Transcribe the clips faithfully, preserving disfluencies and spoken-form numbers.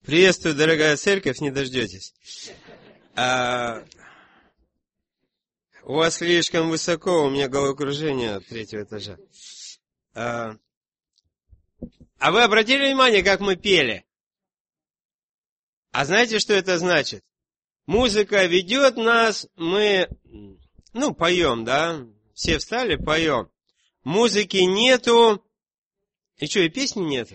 Приветствую, дорогая церковь, не дождетесь. А, у вас слишком высоко, у меня головокружение от третьего этажа. А, а вы обратили внимание, как мы пели? А знаете, что это значит? Музыка ведет нас, мы, ну, поем, да? Все встали, поем. Музыки нету. И что, и песни нету?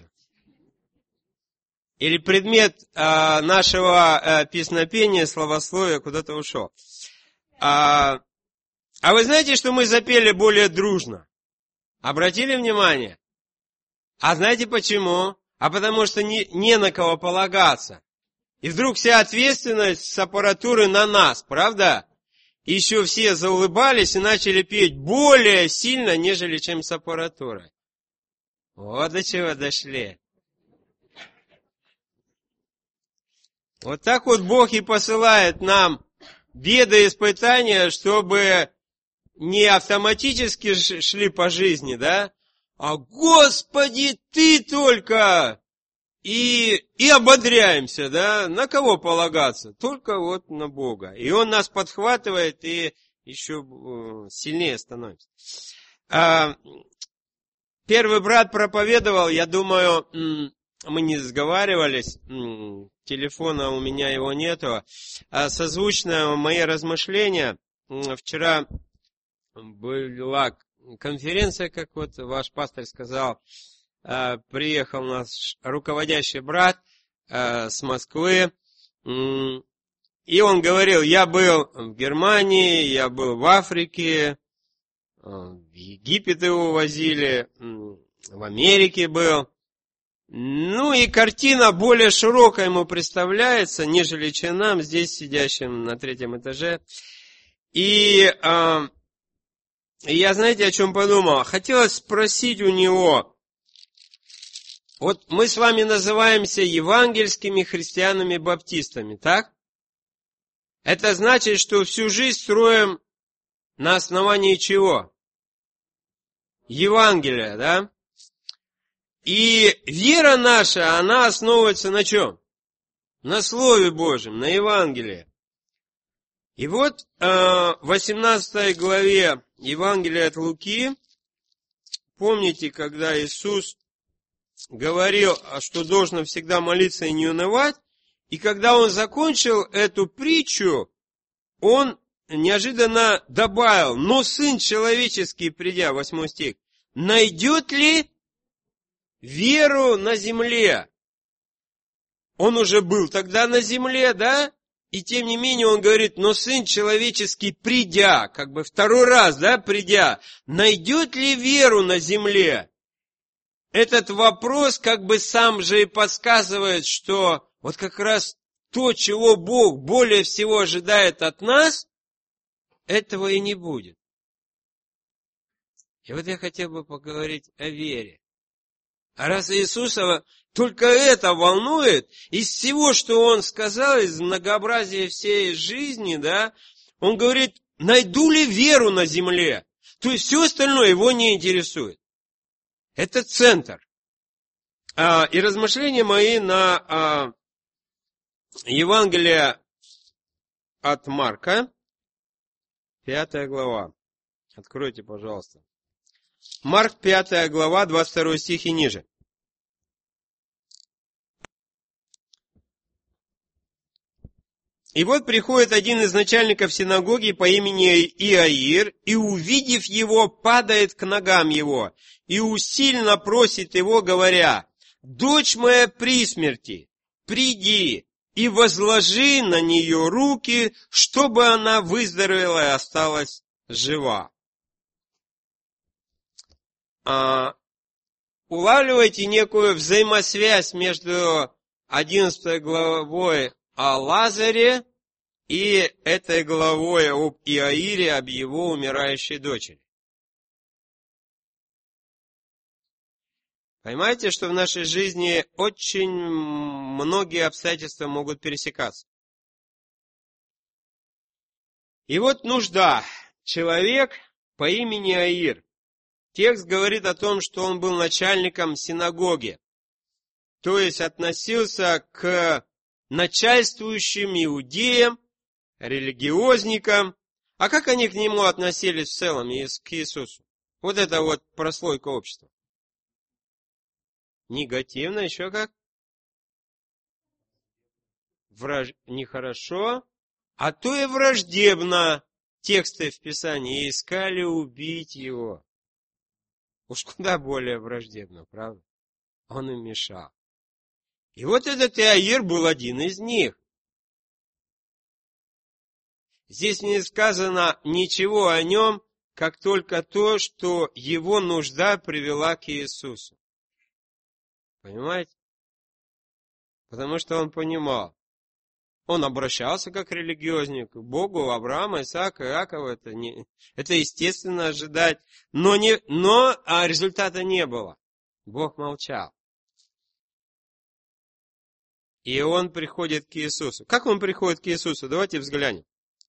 Или предмет а, нашего а, песнопения, словословия куда-то ушел. А, а вы знаете, что мы запели более дружно? Обратили внимание? А знаете почему? А потому что не, не на кого полагаться. И вдруг вся ответственность с аппаратуры на нас, правда? И еще все заулыбались и начали петь более сильно, нежели чем с аппаратурой. Вот до чего дошли. Вот так вот Бог и посылает нам беды и испытания, чтобы не автоматически шли по жизни, да? А Господи, Ты только! И, и ободряемся, да? На кого полагаться? Только вот на Бога. И Он нас подхватывает и еще сильнее становится. А, первый брат проповедовал, я думаю, мы не сговаривались, телефона у меня его нету, а созвучно мои размышления. Вчера была конференция, как вот ваш пастор сказал, приехал наш руководящий брат с Москвы, и он говорил, я был в Германии, я был в Африке, в Египет его возили, в Америке был. Ну и картина более широкая ему представляется, нежели чем нам, здесь сидящим на третьем этаже. И э, я, знаете, о чем подумал? Хотелось спросить у него, вот мы с вами называемся евангельскими христианами-баптистами, так? Это значит, что всю жизнь строим на основании чего? Евангелия, да? И вера наша, она основывается на чем? На Слове Божьем, на Евангелии. И вот в восемнадцатой главе Евангелия от Луки, помните, когда Иисус говорил, что должно всегда молиться и не унывать, и когда Он закончил эту притчу, Он неожиданно добавил, но Сын Человеческий, придя, восьмой стих, найдет ли веру на земле? Он уже был тогда на земле, да? И тем не менее он говорит, но Сын Человеческий, придя, как бы второй раз, да, придя, найдет ли веру на земле? Этот вопрос как бы сам же и подсказывает, что вот как раз то, чего Бог более всего ожидает от нас, этого и не будет. И вот я хотел бы поговорить о вере. А раз Иисуса только это волнует, из всего, что Он сказал, из многообразия всей жизни, да, Он говорит, найду ли веру на земле? То есть все остальное Его не интересует. Это центр. А, и размышления мои на а, Евангелие от Марка, пятая глава. Откройте, пожалуйста. Марк, пятая глава, двадцать второй стих и ниже. И вот приходит один из начальников синагоги по имени Иаир, и, увидев его, падает к ногам его, и усильно просит его, говоря, «Дочь моя при смерти, приди и возложи на нее руки, чтобы она выздоровела и осталась жива». А, улавливаете некую взаимосвязь между одиннадцатой главой о Лазаре и этой главой об Иаире, об его умирающей дочери. Понимаете, что в нашей жизни очень многие обстоятельства могут пересекаться. И вот нужда. Человек по имени Иаир. Текст говорит о том, что он был начальником синагоги. то есть относился к начальствующим иудеям, религиозникам. А как они к нему относились в целом, к Иисусу? Вот это вот прослойка общества. Негативно, еще как? Враж... Нехорошо. А то и враждебно. Тексты в Писании искали убить его. Уж куда более враждебно, правда? Он им мешал. И вот этот Иаир был один из них. Здесь не сказано ничего о нем, как только то, что его нужда привела к Иисусу. Понимаете? Потому что он понимал. Он обращался как религиозник к Богу, Авраама, Исаака, Иакова. Это, не, это естественно ожидать. Но, не, но а результата не было. Бог молчал. И он приходит к Иисусу. Как он приходит к Иисусу? Давайте взглянем.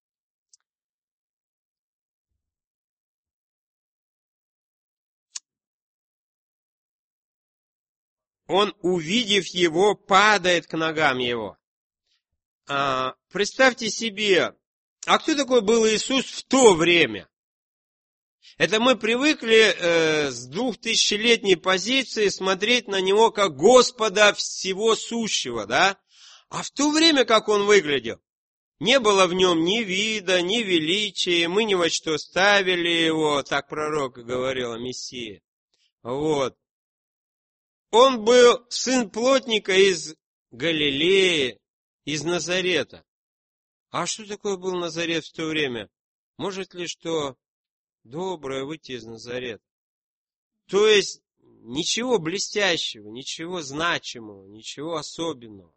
Он, увидев его, падает к ногам его. А, представьте себе, а кто такой был Иисус в то время? Это мы привыкли э, с двухтысячелетней позиции смотреть на него как Господа всего сущего, да? А в то время, как он выглядел? Не было в нем ни вида, ни величия, мы ни во что ставили его, так пророк говорил о Мессии. Вот. Он был сын плотника из Галилеи, из Назарета. А что такое был Назарет в то время? Может ли что доброе выйти из Назарета? То есть ничего блестящего, ничего значимого, ничего особенного.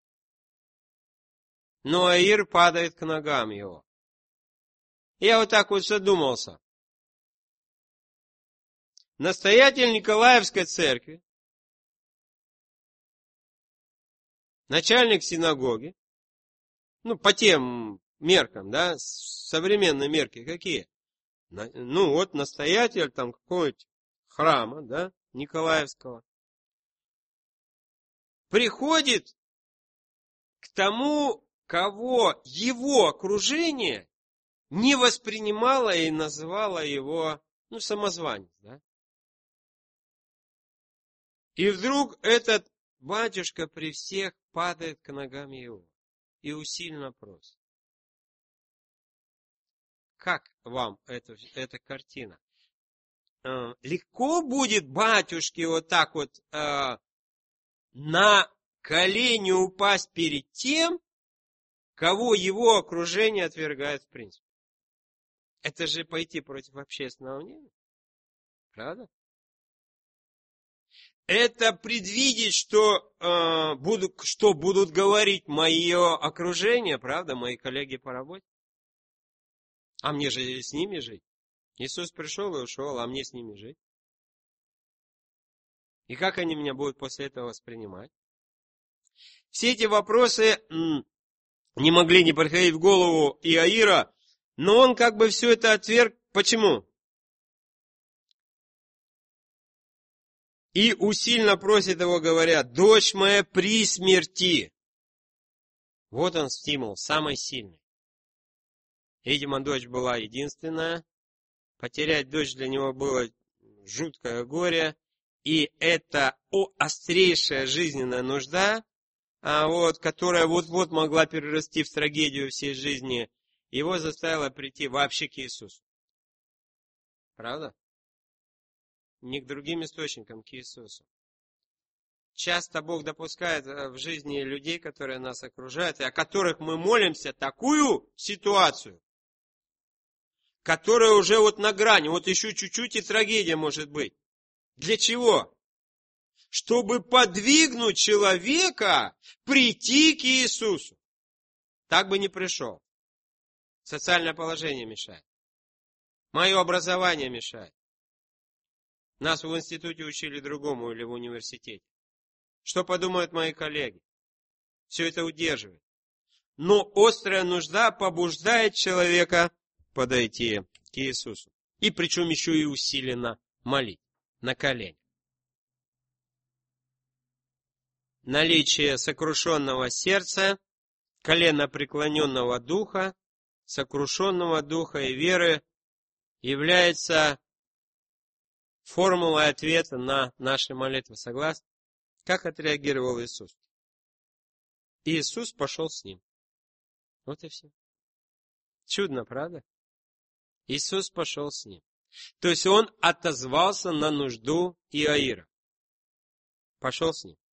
Но Иаир падает к ногам его. Я вот так вот задумался. Настоятель Николаевской церкви, начальник синагоги, ну, по тем меркам, да, современные мерки какие? Ну, вот настоятель там какого-нибудь храма, да, Николаевского, приходит к тому, кого его окружение не воспринимало и называло его, ну, самозванец, да. И вдруг этот батюшка при всех падает к ногам его и усиленно просит. Как вам эта, эта картина? Э, легко будет батюшке вот так вот э, на колени упасть перед тем, кого его окружение отвергает в принципе. Это же пойти против общественного мнения. Правда? Это предвидеть, что, э, буду, что будут говорить мое окружение, правда, мои коллеги по работе. А мне же с ними жить. Иисус пришел и ушел, а мне с ними жить. И как они меня будут после этого воспринимать? Все эти вопросы м, не могли не приходить в голову Иаира, но он как бы все это отверг. Почему? И усильно просит его, говоря: дочь моя при смерти. Вот он стимул, самый сильный. Видимо, дочь была единственная. Потерять дочь для него было жуткое горе. И это острейшая жизненная нужда, а вот, которая вот-вот могла перерасти в трагедию всей жизни, его заставила прийти вообще к Иисусу. Правда? Не к другим источникам, к Иисусу. Часто Бог допускает в жизни людей, которые нас окружают, и о которых мы молимся, такую ситуацию, которая уже вот на грани, вот еще чуть-чуть и трагедия может быть. Для чего? Чтобы подвигнуть человека прийти к Иисусу. Так бы не пришел. Социальное положение мешает. Мое образование мешает. Нас в институте учили другому или в университете. Что подумают мои коллеги? Все это удерживает. Но острая нужда побуждает человека подойти к Иисусу. И причем еще и усиленно молить на колени. наличие сокрушенного сердца, колено преклоненного духа, сокрушенного духа и веры является формулой ответа на наши молитвы. Согласны? Как отреагировал Иисус? Иисус пошел с ним. Вот и все. Чудно, правда? Иисус пошел с ним. То есть он отозвался на нужду Иаира. Пошел с ним.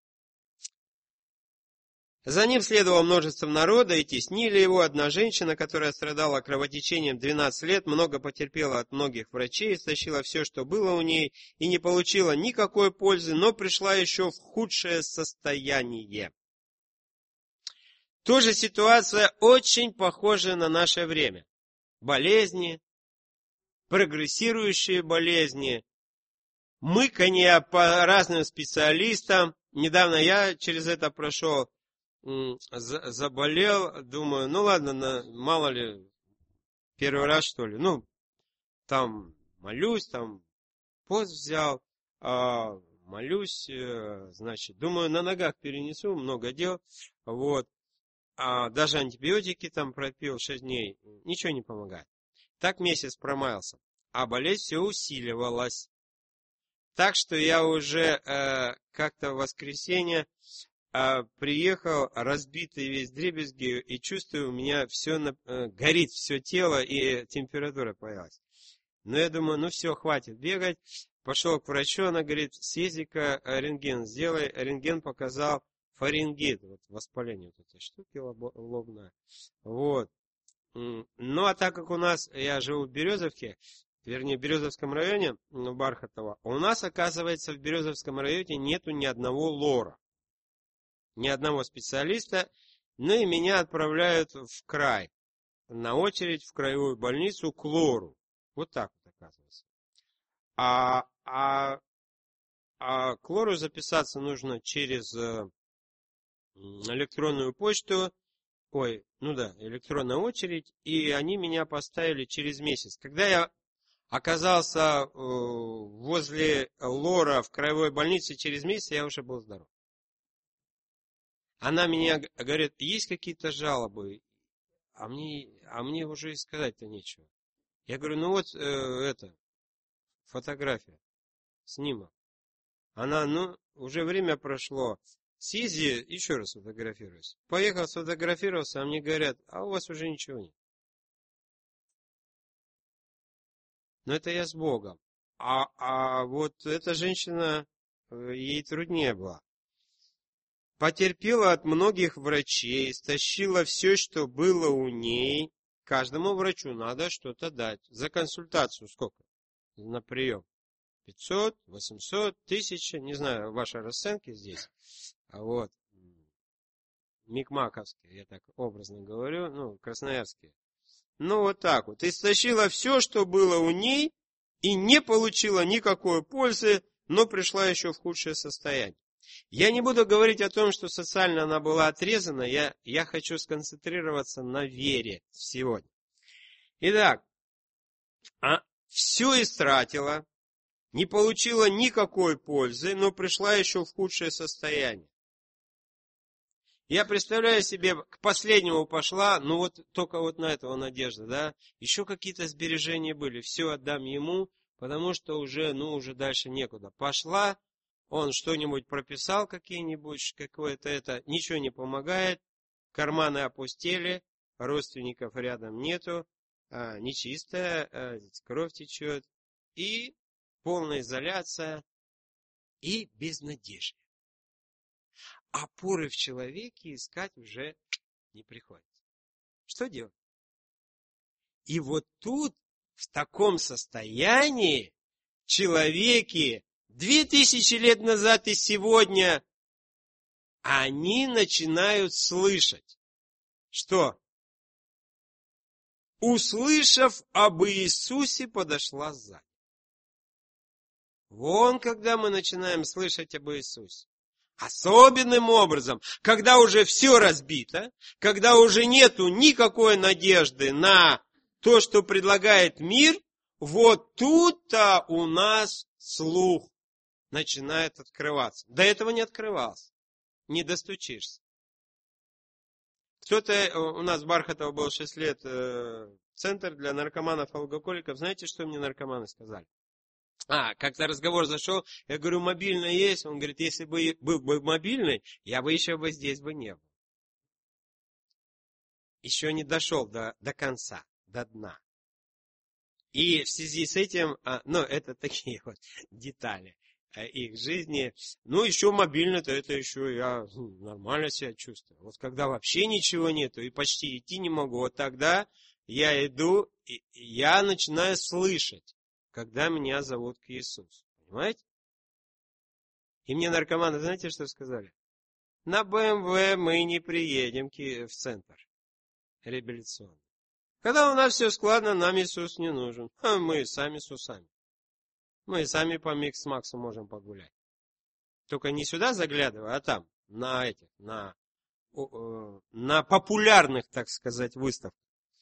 За ним следовало множество народа, и теснили его. Одна женщина, которая страдала кровотечением двенадцать лет, много потерпела от многих врачей, истощила все, что было у ней, и не получила никакой пользы, но пришла еще в худшее состояние. Тоже ситуация очень похожая на наше время. Болезни, прогрессирующие болезни, мыканье по разным специалистам. Недавно я через это прошел. Заболел, думаю, ну ладно, на, мало ли, первый раз что ли, ну, там молюсь, там пост взял, а, молюсь, значит, думаю, на ногах перенесу, много дел, вот, а даже антибиотики там пропил шесть дней, ничего не помогает. Так месяц промаялся, а болезнь все усиливалась. Так что я уже э, как-то в воскресенье А приехал разбитый весь вдребезги, и чувствую, у меня все на, э, горит, все тело, и температура появилась. Но я думаю, ну все, хватит бегать. Пошел к врачу, она говорит, съезди-ка рентген сделай. Рентген показал фарингит, вот воспаление вот этой штуки лобное. Вот. Ну а так как у нас, я живу в Березовке, вернее в Березовском районе, ну, Бархатово, у нас, оказывается, в Березовском районе нету ни одного лора. Ни одного специалиста, ну и меня отправляют в край, на очередь в краевую больницу к лору. Вот так вот оказывается. А, а, а к лору записаться нужно через электронную почту, ой, ну да, электронная очередь, и они меня поставили через месяц. Когда я оказался э, возле лора в краевой больнице через месяц, я уже был здоров. Она меня говорит, есть какие-то жалобы, а мне, а мне уже и сказать-то нечего. Я говорю, ну вот э, это, фотография, снимок. Она, ну, уже время прошло, съезди, еще раз фотографируюсь. Поехал, сфотографировался, а мне говорят, а у вас уже ничего нет. Но это я с Богом. А, а вот эта женщина, ей труднее было. Потерпела от многих врачей, стащила все, что было у ней. Каждому врачу надо что-то дать. За консультацию сколько? На прием. пятьсот, восемьсот, тысяча, не знаю, ваши расценки здесь. А вот, микмаковские, я так образно говорю, ну, красноярские. Ну, вот так вот. Истощила все, что было у ней, и не получила никакой пользы, но пришла еще в худшее состояние. Я не буду говорить о том, что социально она была отрезана, я, я хочу сконцентрироваться на вере сегодня. Итак, а, все истратила, не получила никакой пользы, но пришла еще в худшее состояние. Я представляю себе, к последнему пошла, ну вот только вот на этого надежда, да, еще какие-то сбережения были, все отдам ему, потому что уже, ну уже дальше некуда. Пошла, он что-нибудь прописал, какие-нибудь, какое-то это, ничего не помогает, карманы опустели, родственников рядом нету, а, нечистая, а, кровь течет, и полная изоляция, и безнадежие. Опоры в человеке искать уже не приходится. Что делать? И вот тут, в таком состоянии, человеки две тысячи лет назад и сегодня, они начинают слышать, что, услышав об Иисусе, подошла сзади. Вон, когда мы начинаем слышать об Иисусе. Особенным образом, когда уже все разбито, когда уже нету никакой надежды на то, что предлагает мир, вот тут-то у нас слух начинает открываться. До этого не открывался. не достучишься. Кто-то, у нас в Бархатово был шесть лет э, центр для наркоманов и алкоголиков. Знаете, что мне наркоманы сказали? А, как-то разговор зашел, я говорю, мобильный есть? Он говорит, если бы был бы мобильный, я бы еще бы здесь бы не был. Еще не дошел до, до конца, до дна. И в связи с этим, а, ну, это такие вот детали их жизни. Ну, еще мобильный-то, это еще я ну, нормально себя чувствую. Вот когда вообще ничего нету и почти идти не могу, вот тогда я иду, и я начинаю слышать, когда меня зовут к Иисусу. Понимаете? И мне наркоманы, знаете, что сказали? На БМВ мы не приедем в центр реабилитационный. Когда у нас все складно, нам Иисус не нужен. А мы сами с усами. Мы сами по Микс Максу можем погулять. Только не сюда заглядывая, а там, на этих, на, на популярных, так сказать, выставках.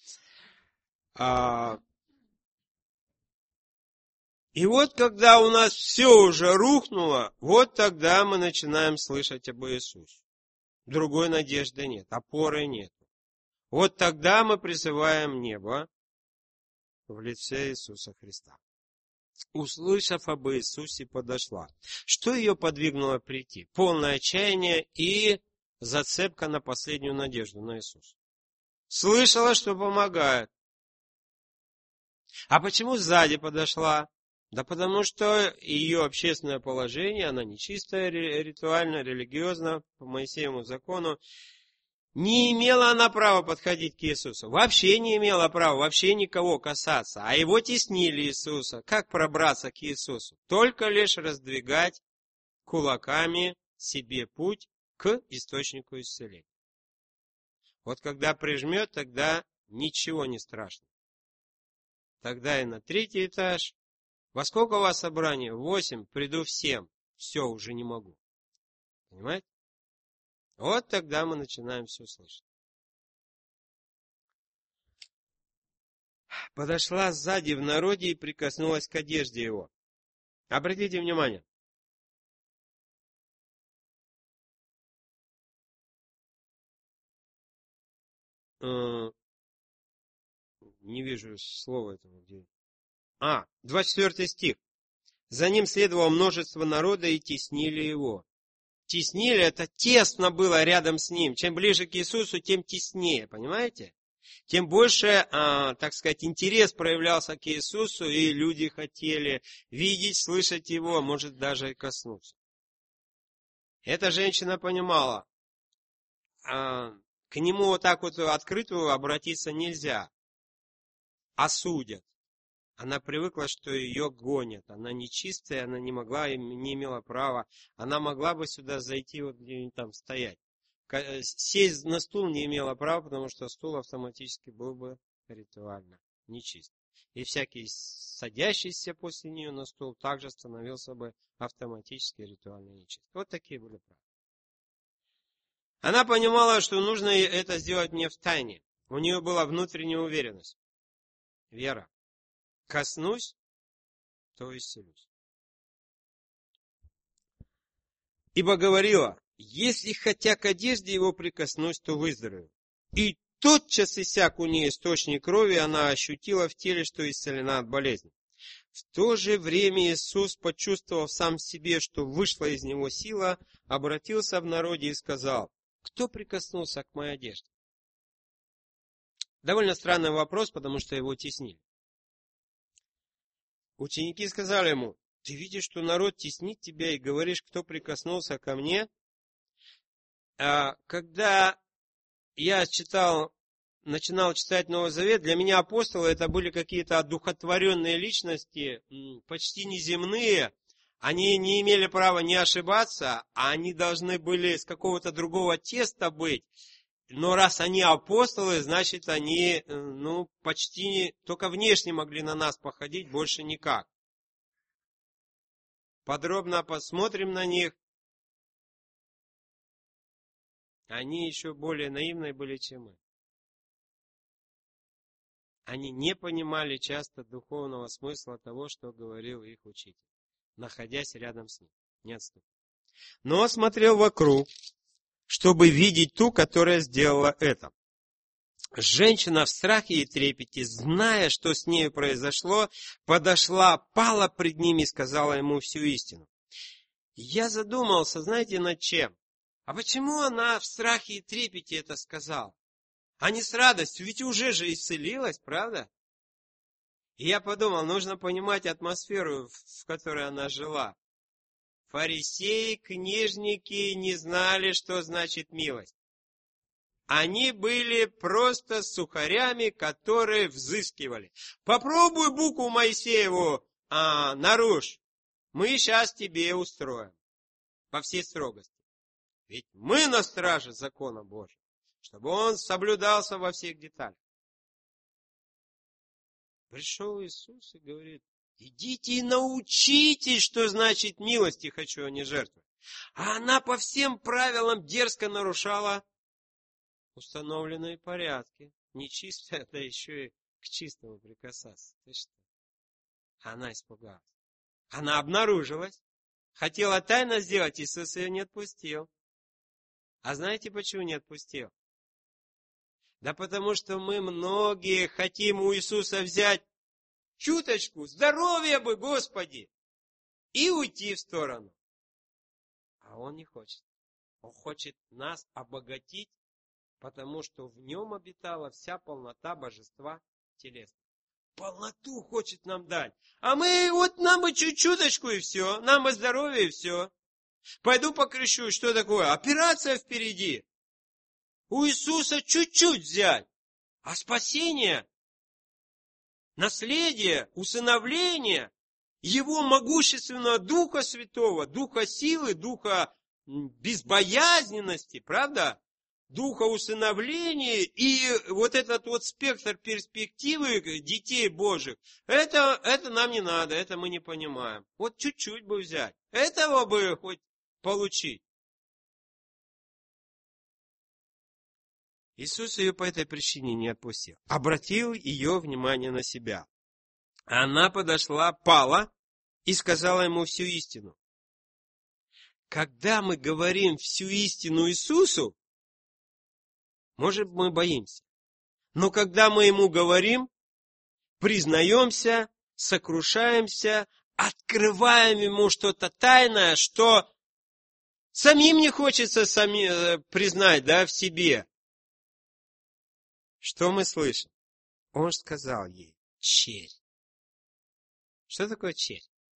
А, и вот когда у нас все уже рухнуло, вот тогда мы начинаем слышать об Иисусе. Другой надежды нет, опоры нет. Вот тогда мы призываем небо в лице Иисуса Христа. Услышав об Иисусе, подошла. Что ее подвигнуло прийти? Полное отчаяние и зацепка на последнюю надежду на Иисуса. Слышала, что помогает. А почему сзади подошла? Да потому что ее общественное положение, она нечистая, ритуально, религиозно, по Моисеевому закону. Не имела она права подходить к Иисусу. Вообще не имела права, вообще никого касаться. А его теснили Иисуса. Как пробраться к Иисусу? Только лишь раздвигать кулаками себе путь к источнику исцеления. Вот когда прижмет, тогда ничего не страшно. Тогда и на третий этаж. Во сколько у вас собрание? Восемь. Приду в семь. Все, уже не могу. Понимаете? Вот тогда мы начинаем все слышать. Подошла сзади в народе и прикоснулась к одежде его. Обратите внимание. Не вижу слова этого. Где. А, двадцать четвёртый стих. За ним следовало множество народа и теснили его. Теснили, это тесно было рядом с ним. Чем ближе к Иисусу, тем теснее, понимаете? Тем больше, а, так сказать, интерес проявлялся к Иисусу, и люди хотели видеть, слышать Его, может даже и коснуться. Эта женщина понимала, а, к Нему вот так вот открыто обратиться нельзя, осудят. Она привыкла, что ее гонят. Она нечистая, она не могла, не имела права. Она могла бы сюда зайти, вот где-нибудь там стоять. Сесть на стул не имела права, потому что стул автоматически был бы ритуально нечист. И всякий садящийся после нее на стул также становился бы автоматически ритуально нечист. Вот такие были правила. Она понимала, что нужно это сделать не в тайне. У нее была внутренняя уверенность. Вера. Коснусь, то исцелюсь. Ибо говорила, если хотя к одежде его прикоснусь, то выздоровею. И тотчас иссяк у нее источник крови, она ощутила в теле, что исцелена от болезни. В то же время Иисус, почувствовав сам в себе, что вышла из него сила, обратился в народе и сказал, кто прикоснулся к моей одежде? Довольно странный вопрос, потому что его теснили. Ученики сказали ему, ты видишь, что народ теснит тебя и говоришь, кто прикоснулся ко мне? А, когда я читал, начинал читать Новый Завет, для меня апостолы это были какие-то одухотворенные личности, почти неземные. Они не имели права не ошибаться, а они должны были с какого-то другого теста быть. Но раз они апостолы, значит, они, ну, почти только внешне могли на нас походить, больше никак. Подробно посмотрим на них. Они еще более наивные были, чем мы. Они не понимали часто духовного смысла того, что говорил их учитель, находясь рядом с ним. Не отступил. Но смотрел вокруг. чтобы видеть ту, которая сделала это. Женщина в страхе и трепете, зная, что с нею произошло, подошла, пала пред ним и сказала ему всю истину. Я задумался, знаете, над чем? А почему она в страхе и трепете это сказала? А не с радостью, ведь уже же исцелилась, правда? И я подумал, нужно понимать атмосферу, в которой она жила. Фарисеи, книжники не знали, что значит милость. Они были просто сухарями, которые взыскивали. Попробуй букву Моисееву а, нарушь. Мы сейчас тебе устроим. По всей строгости. Ведь мы на страже закона Божьего, чтобы он соблюдался во всех деталях. Пришел Иисус и говорит, идите и научитесь, что значит милости хочу, а не жертвы. А она по всем правилам дерзко нарушала установленные порядки. Нечистая, да еще и к чистому прикасаться. Ты что? Она испугалась. Она обнаружилась. Хотела тайно сделать, Иисус ее не отпустил. А знаете, почему не отпустил? Да потому что мы многие хотим у Иисуса взять чуточку, здоровья бы, Господи, и уйти в сторону. А Он не хочет. Он хочет нас обогатить, потому что в Нем обитала вся полнота божества телесного. Полноту хочет нам дать. А мы, вот нам бы чуть-чуточку и все. Нам бы здоровье и все. Пойду покрещу. Что такое? Операция впереди. У Иисуса чуть-чуть взять. А спасение, наследие, усыновление Его могущественного Духа Святого, Духа силы, Духа безбоязненности, правда? Духа усыновления и вот этот вот спектр перспективы детей Божьих, это, это нам не надо, это мы не понимаем. Вот чуть-чуть бы взять, этого бы хоть получить. Иисус ее по этой причине не отпустил. Обратил ее внимание на себя. Она подошла, пала и сказала ему всю истину. Когда мы говорим всю истину Иисусу, может, мы боимся. Но когда мы Ему говорим, признаемся, сокрушаемся, открываем Ему что-то тайное, что самим не хочется сами, признать, да, в себе. Что мы слышим? Он сказал ей, черь. Что такое черь?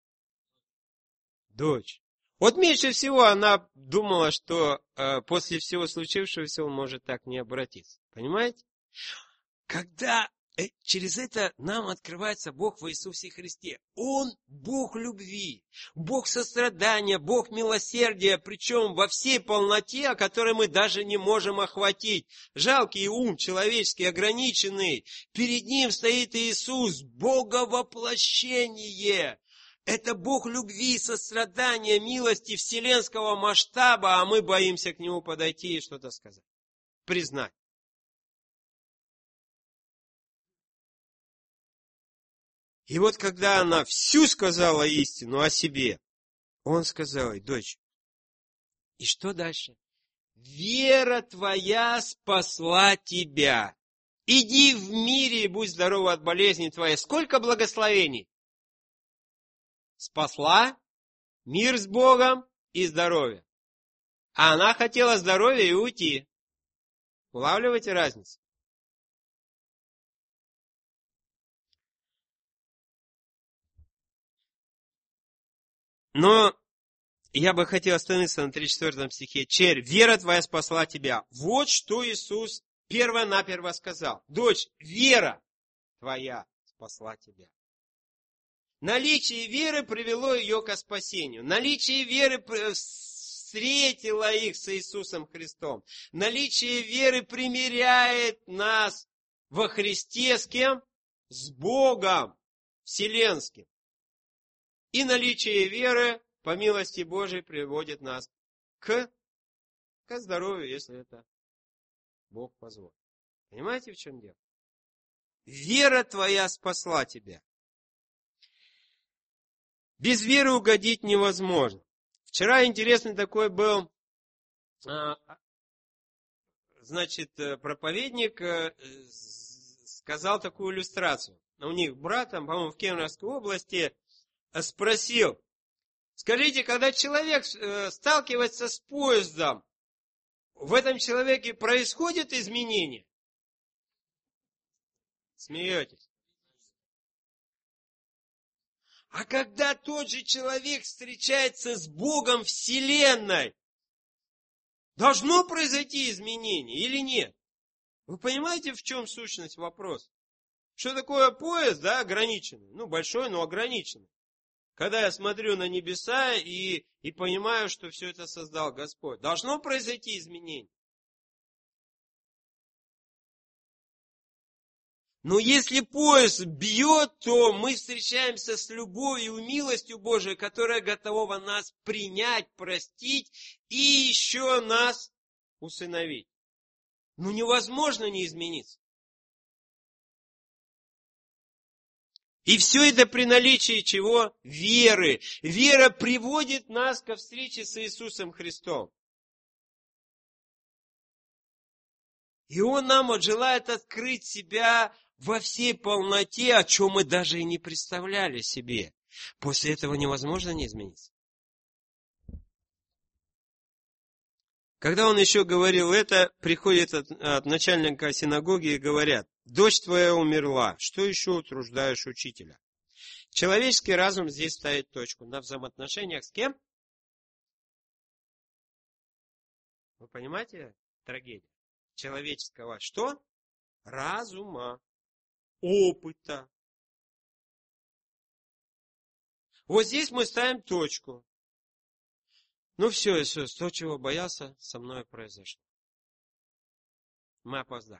Дочь. Вот меньше всего она думала, что э, после всего случившегося он может так не обратиться. Понимаете? Когда э, через это нам открывается Бог в Иисусе Христе. Он Бог любви, Бог сострадания, Бог милосердия, причем во всей полноте, о которой мы даже не можем охватить. Жалкий ум человеческий, ограниченный. Перед ним стоит Иисус, Боговоплощение. Это Бог любви, сострадания, милости, вселенского масштаба, а мы боимся к Нему подойти и что-то сказать, признать. И вот когда она всю сказала истину о себе, он сказал ей, дочь, и что дальше? Вера твоя спасла тебя. Иди в мире и будь здорова от болезни твоей. Сколько благословений? Спасла, мир с Богом и здоровье. А она хотела здоровья и уйти. Улавливаете разницу? Но я бы хотел остановиться на тридцать четвёртом стихе. Черь, вера твоя спасла тебя. Вот что Иисус перво-наперво сказал. Дочь, вера твоя спасла тебя. Наличие веры привело ее к спасению. Наличие веры встретило их с Иисусом Христом. Наличие веры примиряет нас во Христе с кем? С Богом Вселенским. И наличие веры, по милости Божией, приводит нас к, к здоровью, если это Бог позволит. Понимаете, в чем дело? Вера твоя спасла тебя. Без веры угодить невозможно. Вчера интересный такой был значит, проповедник сказал такую иллюстрацию. У них брат, там, по-моему, в Кемеровской области, спросил, скажите, когда человек сталкивается с поездом, в этом человеке происходит изменение? Смеетесь. А когда тот же человек встречается с Богом Вселенной, должно произойти изменение или нет? Вы понимаете, в чем сущность вопроса? Что такое поезд, да, ограниченный? Ну, большой, но ограниченный. Когда я смотрю на небеса и, и понимаю, что все это создал Господь, должно произойти изменение. Но если поезд бьет, то мы встречаемся с любовью и милостью Божией, которая готова нас принять, простить и еще нас усыновить. Ну невозможно не измениться. И все это при наличии чего? Веры. Вера приводит нас ко встрече с Иисусом Христом. И Он нам вот желает открыть себя во всей полноте, о чем мы даже и не представляли себе. После этого невозможно не измениться. Когда он еще говорил это, приходит от, от начальника синагоги и говорят: дочь твоя умерла, что еще утруждаешь учителя? Человеческий разум здесь ставит точку на взаимоотношениях с кем? Вы понимаете трагедию человеческого что? Разума, опыта. Вот здесь мы ставим точку. Ну все, Иисус, то, чего боялся, со мной произошло. Мы опоздали.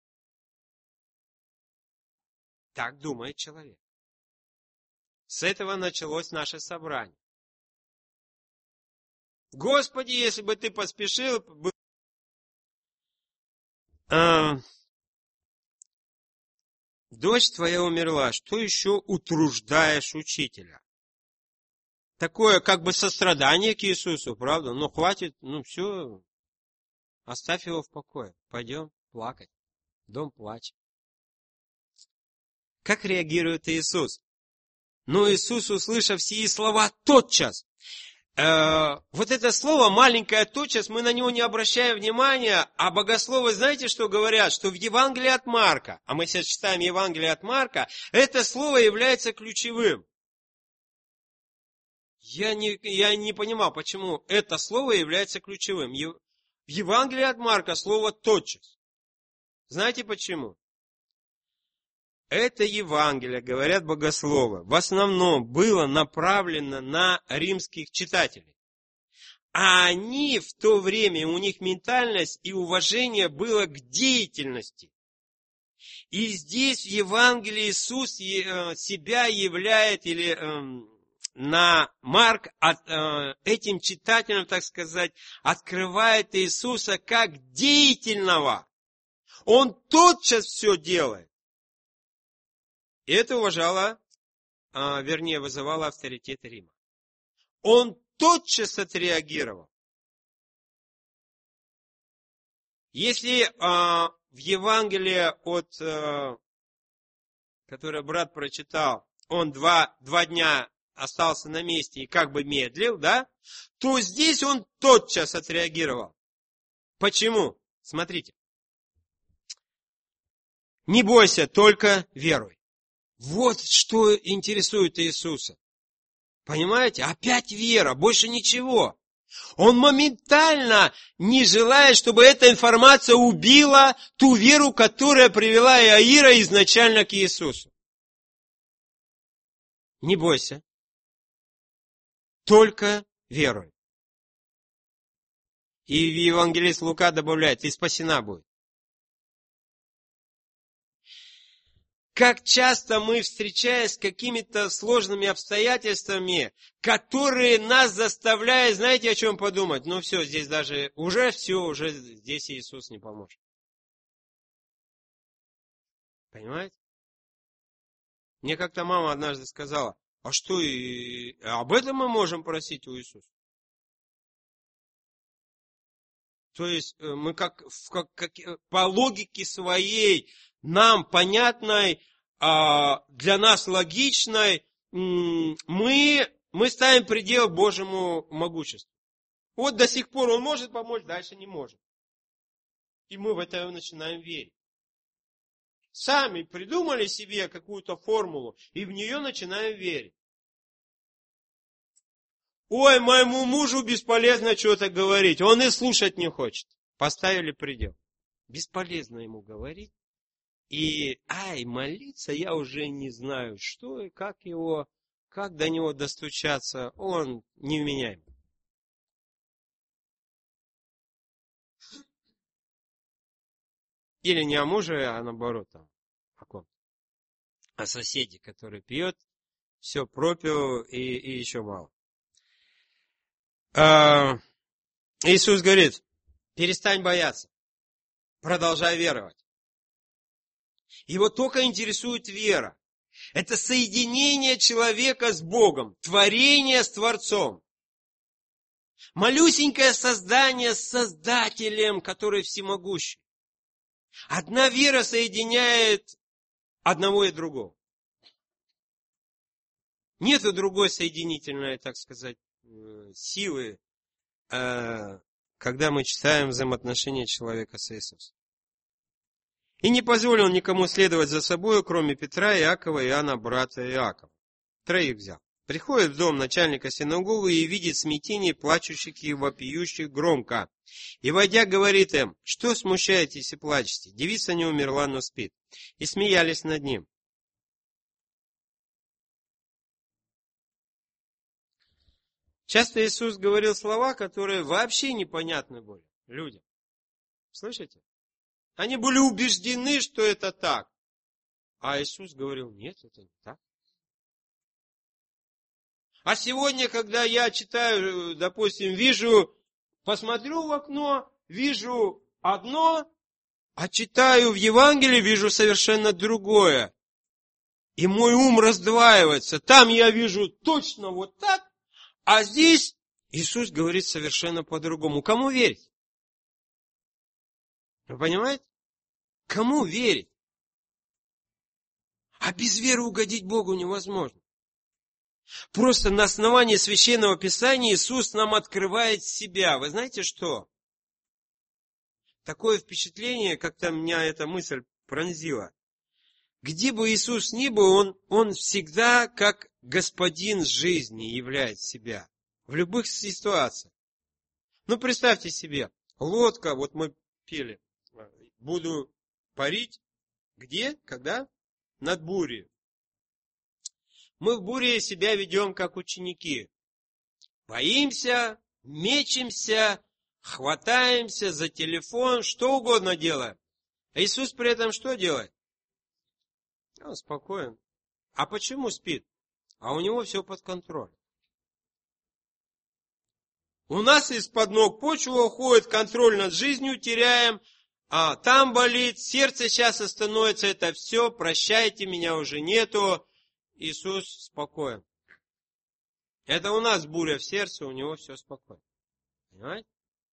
Так думает человек. С этого началось наше собрание. Господи, если бы ты поспешил... А, дочь твоя умерла, что еще утруждаешь учителя? Такое как бы сострадание к Иисусу, правда? Ну хватит, ну все, оставь его в покое. Пойдем плакать. Дом плачет. Как реагирует Иисус? Ну Иисус, услышав сии слова, тотчас. Э, вот это слово маленькое тотчас, мы на него не обращаем внимания, а богословы знаете, что говорят? Что в Евангелии от Марка, а мы сейчас читаем Евангелие от Марка, это слово является ключевым. Я не, я не понимал, почему это слово является ключевым. В Евангелии от Марка слово «тотчас». Знаете почему? Это Евангелие, говорят богословы, в основном было направлено на римских читателей. А они в то время, у них ментальность и уважение было к деятельности. И здесь в Евангелии Иисус себя являет, или... на Марк от, э, этим читателям, так сказать, открывает Иисуса как деятельного. Он тотчас все делает. И это уважало, э, вернее, вызывало авторитет Рима. Он тотчас отреагировал. Если э, в Евангелии, от, э, которое брат прочитал, он два, два дня остался на месте и как бы медлил, да, то здесь он тотчас отреагировал. Почему? Смотрите. Не бойся, только веруй. Вот что интересует Иисуса. Понимаете? Опять вера, больше ничего. Он моментально не желает, чтобы эта информация убила ту веру, которая привела Иаира изначально к Иисусу. Не бойся. Только веруй. И евангелист Лука добавляет, и спасена будет. Как часто мы, встречаясь с какими-то сложными обстоятельствами, которые нас заставляют, знаете, о чем подумать? Ну все, здесь даже, уже все, уже здесь Иисус не поможет. Понимаете? Мне как-то мама однажды сказала, а что, и об этом мы можем просить у Иисуса? То есть мы как, как, как по логике своей, нам понятной, для нас логичной, мы, мы ставим предел Божьему могуществу. Вот до сих пор Он может помочь, дальше не может. И мы в это начинаем верить. Сами придумали себе какую-то формулу, и в нее начинаем верить. Ой, моему мужу бесполезно что-то говорить, он и слушать не хочет. Поставили предел. Бесполезно ему говорить. И, ай, молиться я уже не знаю, что и как его, как до него достучаться, он невменяем. Или не о муже, а наоборот, там, о ком? О соседе, который пьет, все пропил и, и еще мало. А, Иисус говорит, перестань бояться, продолжай веровать. Его только интересует вера. Это соединение человека с Богом, творение с Творцом. Малюсенькое создание с Создателем, который всемогущий. Одна вера соединяет одного и другого. Нету другой соединительной, так сказать, силы, когда мы читаем взаимоотношения человека с Иисусом. И не позволил никому следовать за собой, кроме Петра, Иакова и Иоанна, брата Иакова. Троих взял. Приходит в дом начальника синагоги и видит смятение плачущих и вопиющих громко. И, войдя, говорит им, что смущаетесь и плачете? Девица не умерла, но спит. И смеялись над ним. Часто Иисус говорил слова, которые вообще непонятны были людям. Слышите? Они были убеждены, что это так. А Иисус говорил, нет, это не так. А сегодня, когда я читаю, допустим, вижу, посмотрю в окно, вижу одно, а читаю в Евангелии, вижу совершенно другое. И мой ум раздваивается. Там я вижу точно вот так, а здесь Иисус говорит совершенно по-другому. Кому верить? Вы понимаете? Кому верить? А без веры угодить Богу невозможно. Просто на основании Священного Писания Иисус нам открывает себя. Вы знаете что? Такое впечатление, как-то меня эта мысль пронзила. Где бы Иисус ни был, Он, он всегда как господин жизни являет себя. В любых ситуациях. Ну, представьте себе, лодка, вот мы пели, буду парить, где, когда? Над бурей. Мы в буре себя ведем как ученики. Боимся, мечемся, хватаемся за телефон, что угодно делаем. А Иисус при этом что делает? Он спокоен. А почему спит? А у него все под контролем. У нас из-под ног почва уходит, контроль над жизнью теряем, а там болит, сердце сейчас остановится, это все, прощайте, меня уже нету. Иисус спокоен. Это у нас буря в сердце, у него все спокойно. Понимаете?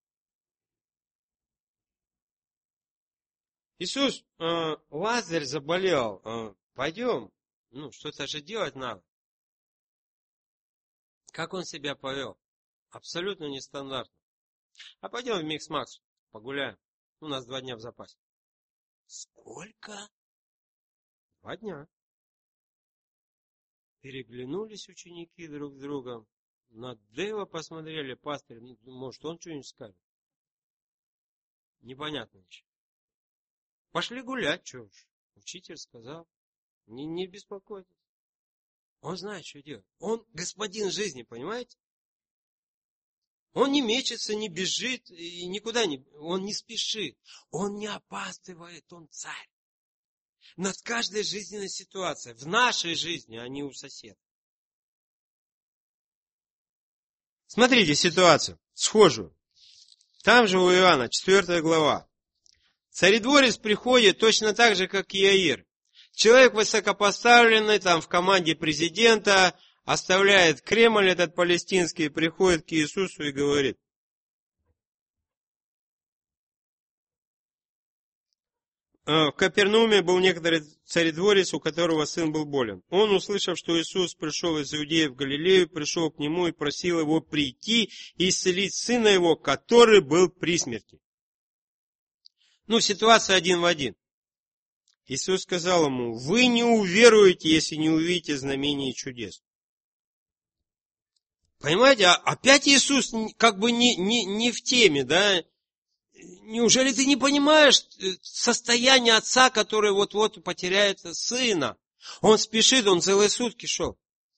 Иисус, э, Лазарь заболел, э, пойдем, ну что-то же делать надо. Как он себя повел? Абсолютно нестандартно. А пойдем в Микс Макс, погуляем. У нас два дня в запасе. Сколько? Два дня. Переглянулись ученики друг с другом. На Дэйва посмотрели, пастырь, может он что-нибудь скажет. Непонятно еще. Пошли гулять, что ж. Учитель сказал. Не, не беспокойтесь. Он знает, что делать. Он господин жизни, понимаете? Он не мечется, не бежит и никуда не... Он не спешит. Он не опаздывает, он царь. Над каждой жизненной ситуацией. В нашей жизни, а не у соседа. Смотрите ситуацию, схожую. Там же у Иоанна, четвёртая глава. Царедворец приходит точно так же, как и Иаир. Человек высокопоставленный, там в команде президента, оставляет Кремль этот палестинский, приходит к Иисусу и говорит: в Капернауме был некоторый царедворец, у которого сын был болен. Он, услышав, что Иисус пришел из Иудеи в Галилею, пришел к нему и просил его прийти и исцелить сына его, который был при смерти. Ну, ситуация один в один. Иисус сказал ему: вы не уверуете, если не увидите знамений и чудес. Понимаете, опять Иисус как бы не, не, не в теме, да? Неужели ты не понимаешь состояние отца, который вот-вот потеряет сына? Он спешит, он целые сутки шел.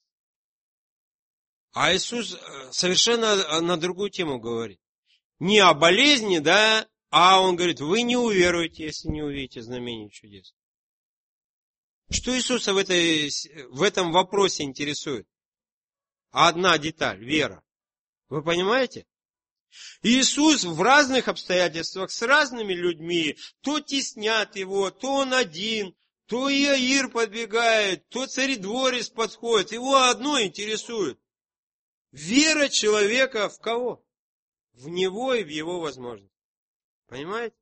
А Иисус совершенно на другую тему говорит. Не о болезни, да, а он говорит: вы не уверуете, если не увидите знамений и чудес. Что Иисуса в, этой, в этом вопросе интересует? Одна деталь – вера. Вы понимаете? Иисус в разных обстоятельствах с разными людьми, то теснят его, то он один, то Иаир подбегает, то царедворец подходит. Его одно интересует. Вера человека в кого? В него и в его возможность. Понимаете?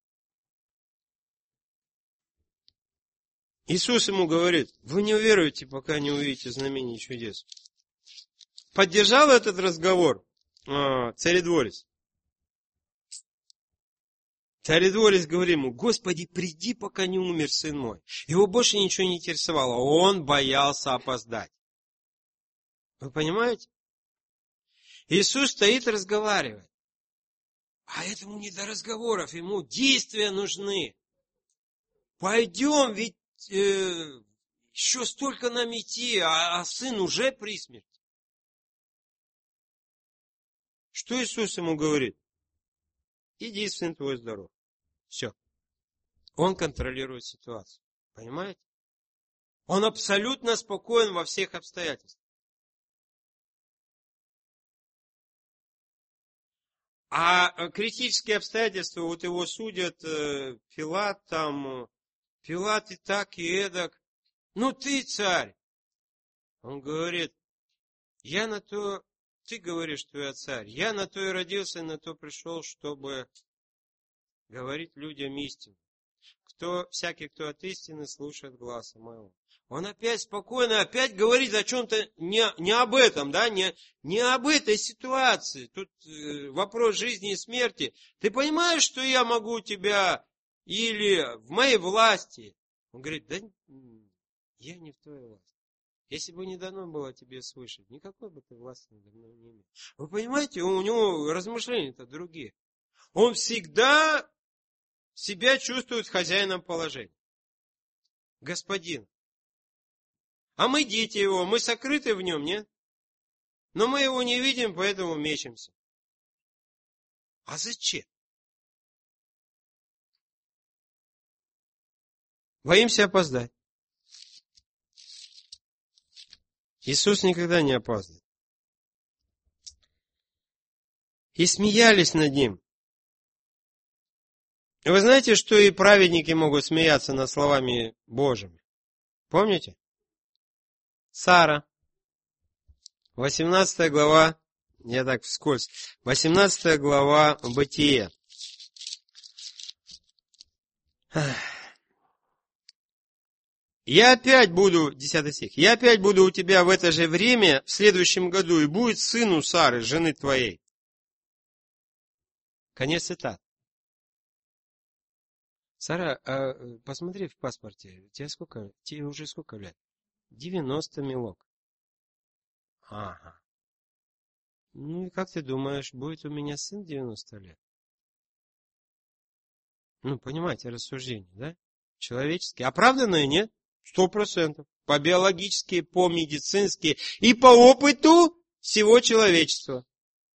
Иисус ему говорит: вы не уверуете, пока не увидите знамений и чудес. Поддержал этот разговор царедворец. Царедворец говорит ему: Господи, приди, пока не умер сын мой. Его больше ничего не интересовало. Он боялся опоздать. Вы понимаете? Иисус стоит и разговаривает. А этому не до разговоров. Ему действия нужны. Пойдем, ведь э, еще столько нам идти, а, а сын уже при смерти. Что Иисус ему говорит? Иди, сын твой здоров. Все. Он контролирует ситуацию. Понимаете? Он абсолютно спокоен во всех обстоятельствах. А критические обстоятельства, вот его судят, Пилат там, Пилат и так, и эдак. Ну ты царь. Он говорит: я на то... Ты говоришь, что я царь. Я на то и родился, и на то пришел, чтобы говорить людям истину. Кто, всякий, кто от истины, слушает гласа моего. Он опять спокойно, опять говорит о чем-то не, не об этом, да, не, не об этой ситуации. Тут э, вопрос жизни и смерти. Ты понимаешь, что я могу тебя или в моей власти? Он говорит: да я не в твоей власти. Если бы не дано было тебе слышать, никакой бы ты власти надо мной не имел. Вы понимаете, у него размышления-то другие. Он всегда себя чувствует хозяином положения. Господин. А мы дети его, мы сокрыты в нем, нет? Но мы его не видим, поэтому мечемся. А зачем? Боимся опоздать. Иисус никогда не опаздывает. И смеялись над ним. И вы знаете, что и праведники могут смеяться над словами Божьими? Помните? Сара. восемнадцатая глава, я так вскользь, восемнадцатая глава Бытия. Я опять буду, десятый стих, я опять буду у тебя в это же время, в следующем году, и будет сын у Сары, жены твоей. Конец цитаты. Сара, а, посмотри в паспорте, тебе сколько, тебе уже сколько лет? девяносто, милок. Ага. Ну и как ты думаешь, будет у меня сын девяносто лет? Ну, понимаете, рассуждение, да? Человеческие. Оправданное, нет? Сто процентов. По биологически, по медицински и по опыту всего человечества.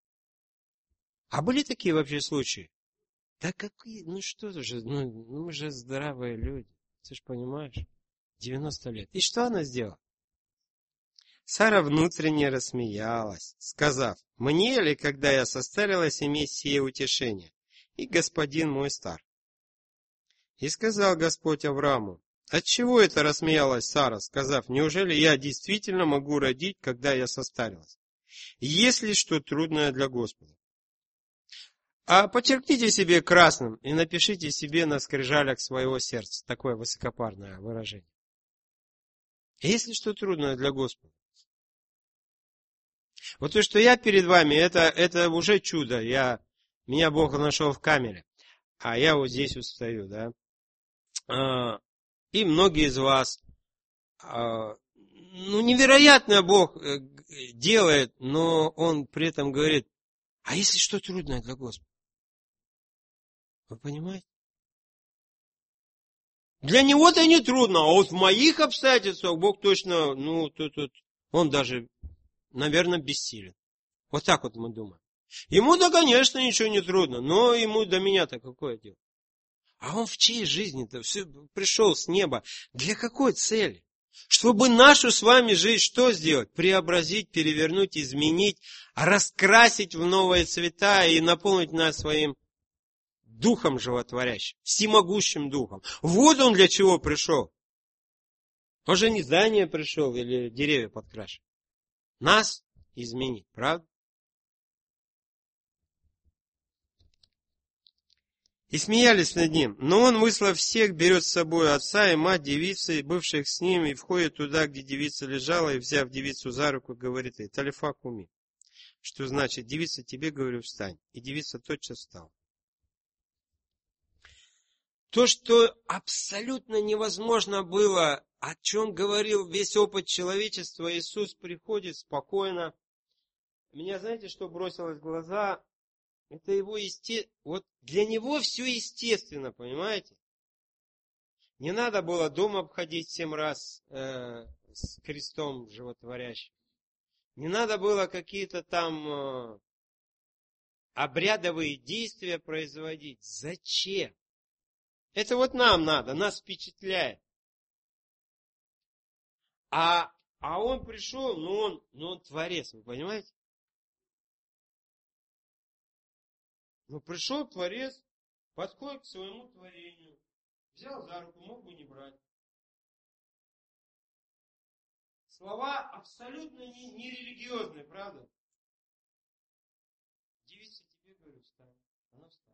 А были такие вообще случаи? Да какие, ну что же, ну, ну мы же здравые люди. Ты же понимаешь? девяносто лет. И что она сделала? Сара внутренне рассмеялась, сказав: мне ли, когда я состарилась, иметь сие утешение? И господин мой стар. И сказал Господь Аврааму: отчего это рассмеялась Сара, сказав: неужели я действительно могу родить, когда я состарилась? Есть ли что трудное для Господа? А подчеркните себе красным и напишите себе на скрижалях своего сердца. Такое высокопарное выражение. Если что трудное для Господа. Вот то, что я перед вами, это, это уже чудо. Я, меня Бог нашел в камере. А я вот здесь вот стою, да. А, и многие из вас, а, ну, невероятно Бог делает, но Он при этом говорит, а если что трудное для Господа? Вы понимаете? Для него-то не трудно, а вот в моих обстоятельствах Бог точно, ну, тут, тут, Он даже, наверное, бессилен. Вот так вот мы думаем. Ему-то, конечно, ничего не трудно, но ему до меня-то какое дело? А он в чьей жизни-то все пришел с неба? Для какой цели? Чтобы нашу с вами жизнь что сделать? Преобразить, перевернуть, изменить, раскрасить в новые цвета и наполнить нас своим Духом животворящим, всемогущим Духом. Вот он для чего пришел. Он же не здание пришел или деревья подкрашивать. Нас изменить, правда? И смеялись над ним. Но он, выслав всех, берет с собой отца и мать девицы, бывших с ним, и входит туда, где девица лежала, и, взяв девицу за руку, говорит ей, талифа куми. Что значит, девица, тебе говорю, встань. И девица тотчас встала. То, что абсолютно невозможно было, о чем говорил весь опыт человечества, Иисус приходит спокойно. Меня, знаете, что бросилось в глаза? Это его есте... Вот для него все естественно, понимаете? Не надо было дом обходить семь раз э, с крестом животворящим. Не надо было какие-то там э, обрядовые действия производить. Зачем? Это вот нам надо, нас впечатляет. А, а он пришел, но он, но он творец, вы понимаете? Ну, пришел творец, подходит к своему творению, взял за руку, мог бы не брать. Слова абсолютно не, не религиозные, правда? Девица, тебе говорю, встань. Она встала.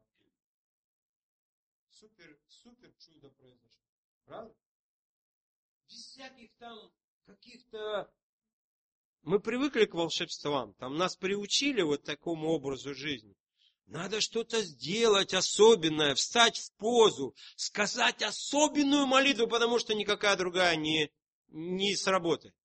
Супер, супер чудо произошло. Правда? Без всяких там каких-то... Мы привыкли к волшебствам. Там нас приучили вот такому образу жизни. Надо что-то сделать особенное, встать в позу, сказать особенную молитву, потому что никакая другая не, не сработает.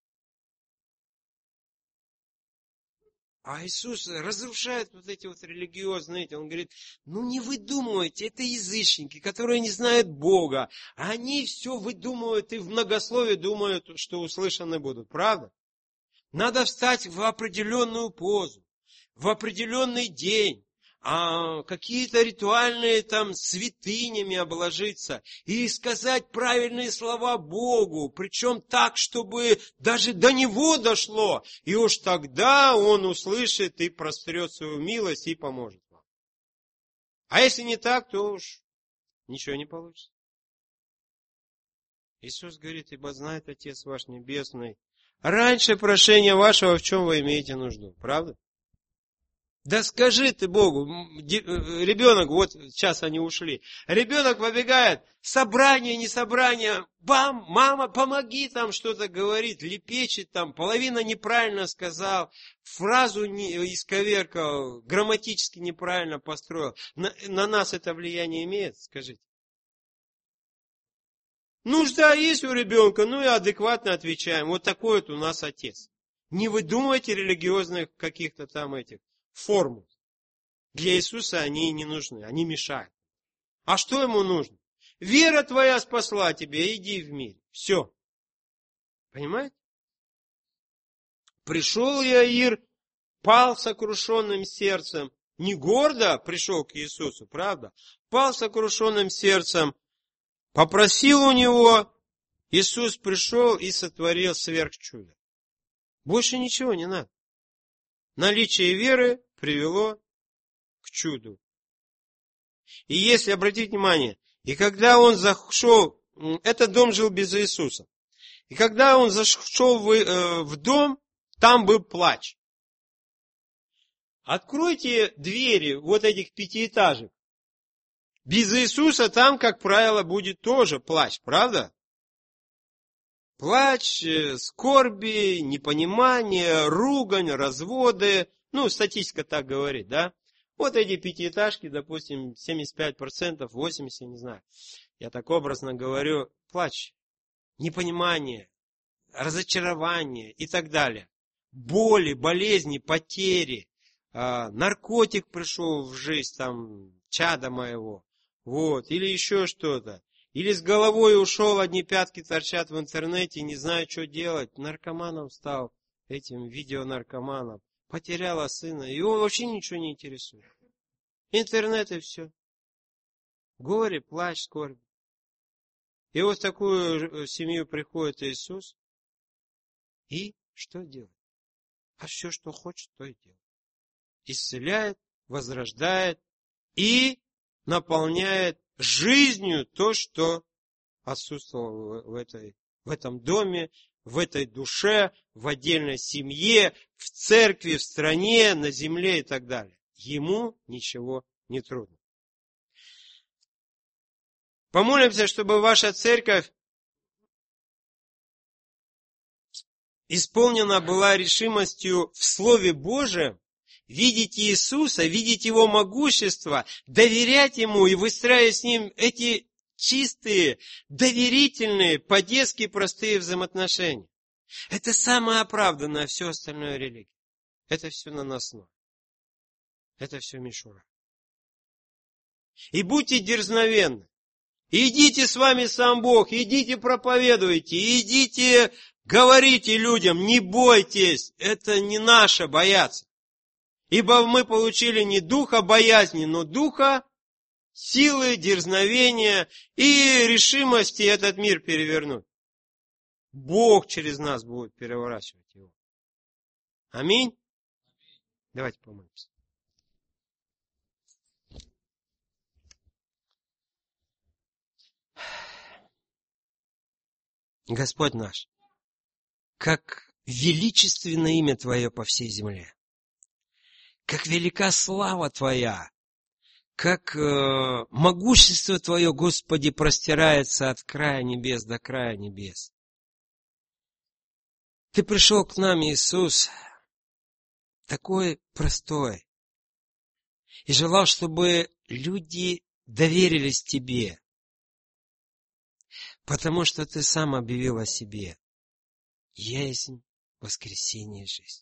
А Иисус разрушает вот эти вот религиозные, эти, Он говорит, ну не выдумывайте, это язычники, которые не знают Бога. Они все выдумывают и в многословии думают, что услышаны будут. Правда? Надо встать в определенную позу, в определенный день. А какие-то ритуальные там святынями обложиться и сказать правильные слова Богу, причем так, чтобы даже до Него дошло, и уж тогда Он услышит и прострет свою милость и поможет вам. А если не так, то уж ничего не получится. Иисус говорит, ибо знает Отец ваш Небесный, раньше прошения вашего, в чем вы имеете нужду. Правда? Да скажи ты Богу, ребенок, вот сейчас они ушли, ребенок побегает, собрание, не собрание, бам, мама, помоги там что-то говорит, лепечет там, половина неправильно сказал, фразу не, исковеркал, грамматически неправильно построил. На, на нас это влияние имеет, скажите? Нужда есть у ребенка, ну и адекватно отвечаем. Вот такой вот у нас отец. Не выдумывайте религиозных каких-то там этих формул. Для Иисуса они не нужны, они мешают. А что ему нужно? Вера твоя спасла тебя, иди в мир. Все. Понимаете? Пришел Иаир, пал сокрушенным сердцем. Не гордо пришел к Иисусу, правда? Пал сокрушенным сердцем, попросил у него, Иисус пришел и сотворил сверхчудо. Больше ничего не надо. Наличие веры привело к чуду. И если обратить внимание, и когда он зашел, этот дом жил без Иисуса, и когда он зашел в, э, в дом, там был плач. Откройте двери вот этих пятиэтажек. Без Иисуса там, как правило, будет тоже плач, правда? Плач, скорби, непонимание, ругань, разводы. Ну, статистика так говорит, да? Вот эти пятиэтажки, допустим, семьдесят пять процентов, восемьдесят процентов, не знаю. Я так образно говорю, плач, непонимание, разочарование и так далее. Боли, болезни, потери. Наркотик пришел в жизнь, там, чада моего. Вот, или еще что-то. Или с головой ушел, одни пятки торчат в интернете, не знаю, что делать. Наркоманом стал, этим видеонаркоманом. Потеряла сына, его вообще ничего не интересует. Интернет и все. Горе, плач, скорбь. И вот в такую семью приходит Иисус. И что делает? А все, что хочет, то и делает. Исцеляет, возрождает и наполняет жизнью то, что отсутствовало в, этой, в этом доме, в этой душе, в отдельной семье, в церкви, в стране, на земле и так далее. Ему ничего не трудно. Помолимся, чтобы ваша церковь исполнена была решимостью в Слове Божьем видеть Иисуса, видеть Его могущество, доверять Ему и выстраивать с Ним эти чистые, доверительные, по-детски простые взаимоотношения. Это самое оправданное, а все остальное религия. Это все наносное. Это все мишура. И будьте дерзновенны. Идите с вами сам Бог, идите проповедуйте, идите говорите людям, не бойтесь, это не наше бояться. Ибо мы получили не духа боязни, но духа силы, дерзновения и решимости этот мир перевернуть. Бог через нас будет переворачивать его. Аминь. Давайте помолимся. Господь наш, как величественно имя Твое по всей земле, как велика слава Твоя, как э, могущество Твое, Господи, простирается от края небес до края небес. Ты пришел к нам, Иисус, такой простой, и желал, чтобы люди доверились Тебе, потому что Ты сам объявил о себе. Я есть воскресение и жизнь.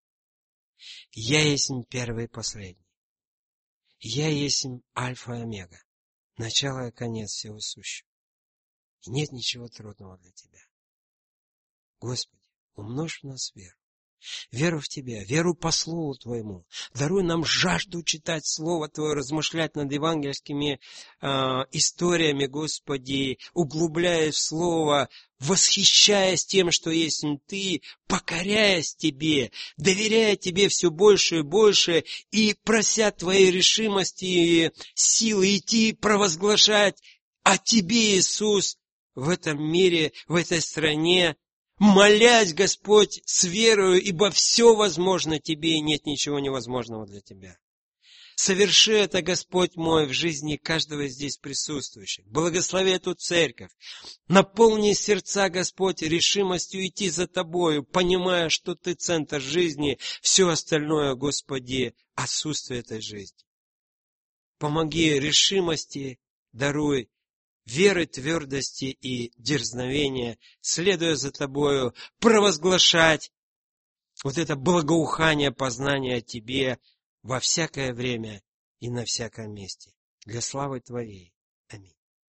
Я есть первый и последний. Я есть альфа и омега, начало и конец всего сущего. И нет ничего трудного для Тебя. Господи, умножь в нас веру. Веру в Тебя, веру по Слову Твоему. Даруй нам жажду читать Слово Твое, размышлять над евангельскими э, историями, Господи, углубляясь в Слово, восхищаясь тем, что есть Ты, покоряясь Тебе, доверяя Тебе все больше и больше, и прося Твоей решимости и силы идти провозглашать о Тебе, Иисус, в этом мире, в этой стране, молясь, Господь, с верою, ибо все возможно Тебе, и нет ничего невозможного для Тебя. Соверши это, Господь мой, в жизни каждого здесь присутствующих. Благослови эту церковь. Наполни сердца, Господь, решимостью идти за Тобою, понимая, что Ты центр жизни, все остальное, Господи, отсутствие этой жизни. Помоги решимости, даруй веры, твердости и дерзновения, следуя за Тобою, провозглашать вот это благоухание познания о Тебе во всякое время и на всяком месте, для славы Твоей.